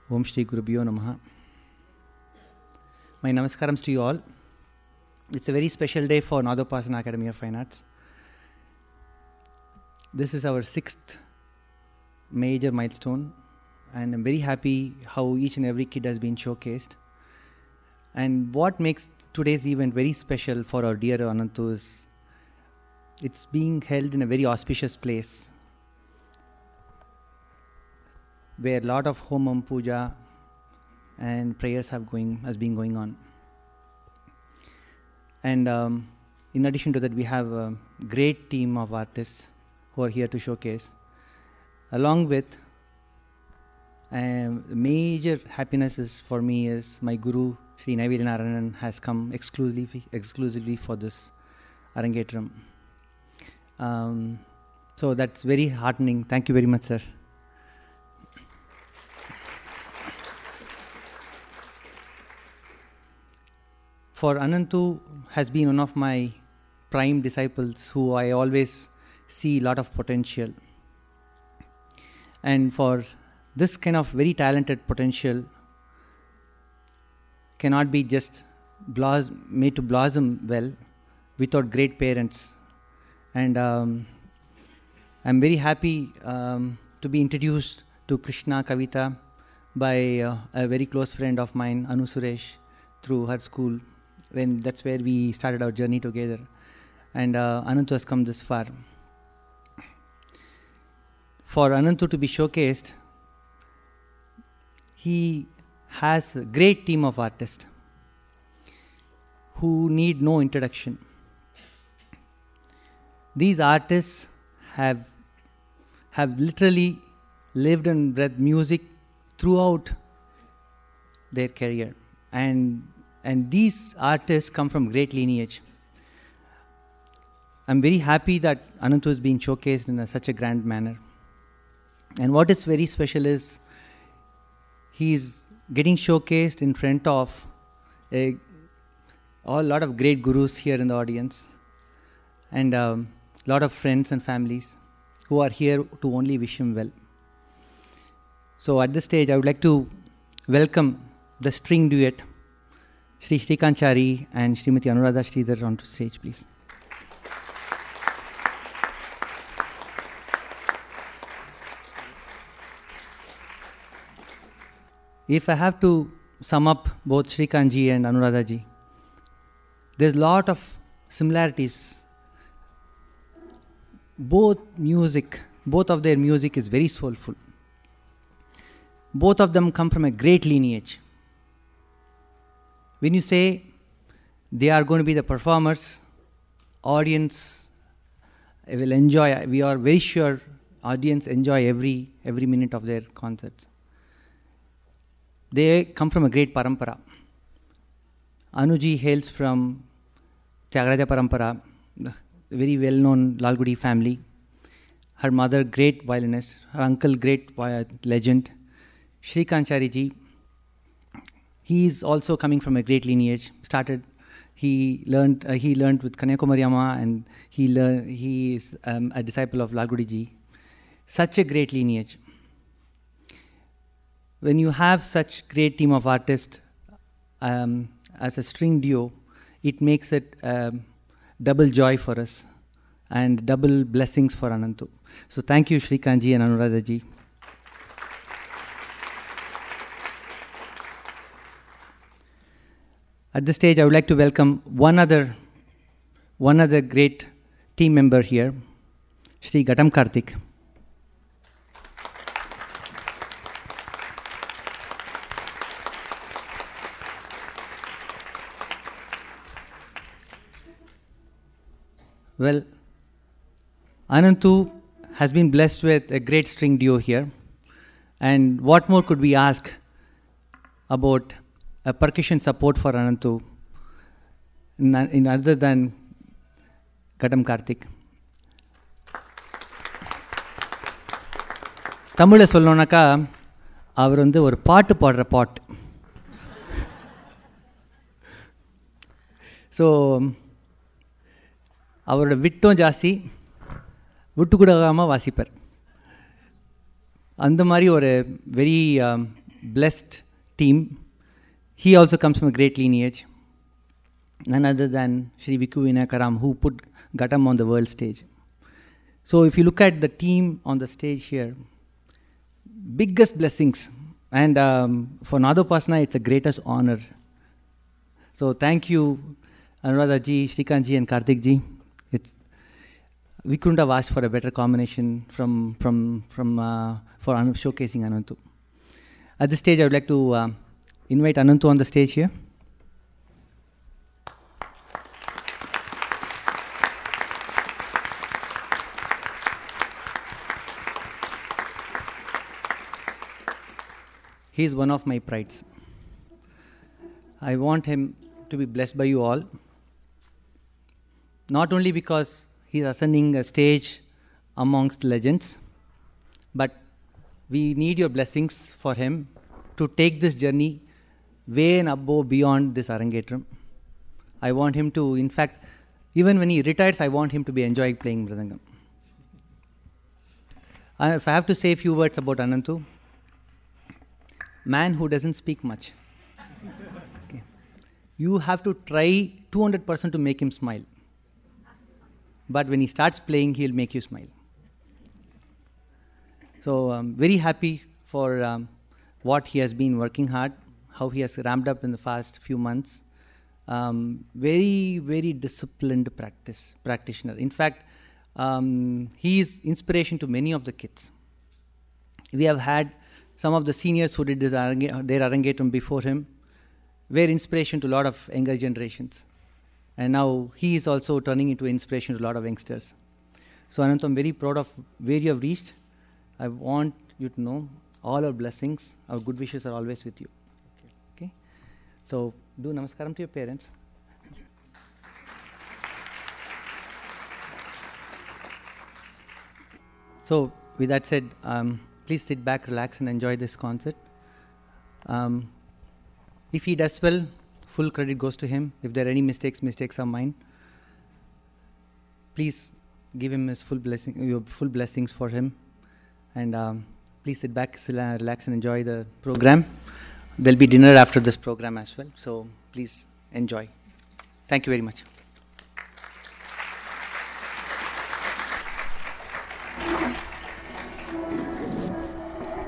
Om Shri Gurubhyo Namaha. My namaskarams to you all. It's a very special day for Nadopasana Academy of Fine Arts. This is our 6th major milestone, and I'm very happy how each and every kid has been showcased. And what makes today's event very special for our dear Anantu is it's being held in a very auspicious place where a lot of homam, puja and prayers has been going on. And in addition to that, we have a great team of artists who are here to showcase. Along with major happiness is for me is my Guru Sri Naivedya Narayanan has come exclusively for this Arangetram. So that's very heartening. Thank you very much, sir. For Anantu has been one of my prime disciples who I always see a lot of potential. And for this kind of very talented potential cannot be just made to blossom well without great parents. And I'm very happy to be introduced to Krishna Kavita by a very close friend of mine, Anu Suresh, through her school. That's where we started our journey together. And Anantu has come this far. For Anantu to be showcased, he has a great team of artists who need no introduction. These artists have literally lived and breathed music throughout their career. And these artists come from great lineage. I'm very happy that Anantu is being showcased in such a grand manner. And what is very special is he's getting showcased in front of a lot of great gurus here in the audience, and a lot of friends and families who are here to only wish him well. So at this stage, I would like to welcome the string duet, Shri Shrikant Chari and Srimati Anuradha Sridhar onto stage, please. If I have to sum up both Shrikant ji and Anuradha ji, there's a lot of similarities. Both of their music is very soulful. Both of them come from a great lineage. When you say they are going to be the performers, audience will enjoy. We are very sure audience enjoy every minute of their concerts. They come from a great parampara. Anuji hails from Tyagaraja Parampara, very well-known Lalgudi family. Her mother, great violinist. Her uncle, great legend. Shrikant Chari ji, he is also coming from a great lineage. He learned with Kanyakumari Amma, and he is a disciple of Lalgudi ji. Such a great lineage. When you have such great team of artists as a string duo, it makes it double joy for us and double blessings for Anantu. So thank you, Shrikant ji and Anuradha ji. At this stage, I would like to welcome one other great team member here, Shri Ghatam Karthik. Well, Anantu has been blessed with a great string duo here. And what more could we ask about a percussion support for Anantu in other than Ghatam Karthik? தமிழில் சொல்லணுன்னாக்கா அவர் ஒரு பாட்டு பாடுற பாட்டு. So அவரோட விட்டும் ஜாஸ்தி, விட்டு கொடுக்காமல் வாசிப்பார். அந்த மாதிரி ஒரு very blessed team. He also comes from a great lineage. None other than Sri Viku Vinayakaram, who put Ghatam on the world stage. So if you look at the team on the stage here, biggest blessings. And for Nadopasana, it's the greatest honor. So thank you, Anuradha ji, Shrikant ji, and Karthik ji. We couldn't have asked for a better combination for showcasing Anantu. At this stage, I would like to invite Anantu on the stage here. He is one of my prides. I want him to be blessed by you all. Not only because he is ascending a stage amongst legends, but we need your blessings for him to take this journey way and above beyond this Arangetram. I want him to, in fact, even when he retires, I want him to be enjoying playing Mridangam. If I have to say a few words about Anantu, man who doesn't speak much. Okay. You have to try 200% to make him smile. But when he starts playing, he'll make you smile. So I'm very happy for what he has been working hard, how he has ramped up in the past few months. Very, very disciplined practitioner. In fact, he is inspiration to many of the kids. We have had some of the seniors who did their Arangetram before him were inspiration to a lot of younger generations. And now he is also turning into inspiration to a lot of youngsters. So Anantu, I'm very proud of where you have reached. I want you to know all our blessings, our good wishes are always with you. Okay? So do namaskaram to your parents. So with that said, please sit back, relax, and enjoy this concert. If he does well, full credit goes to him. If there are any mistakes are mine. Please give him his full blessing, your full blessings for him. And please sit back, relax, and enjoy the program. There'll be dinner after this program as well. So please enjoy. Thank you very much.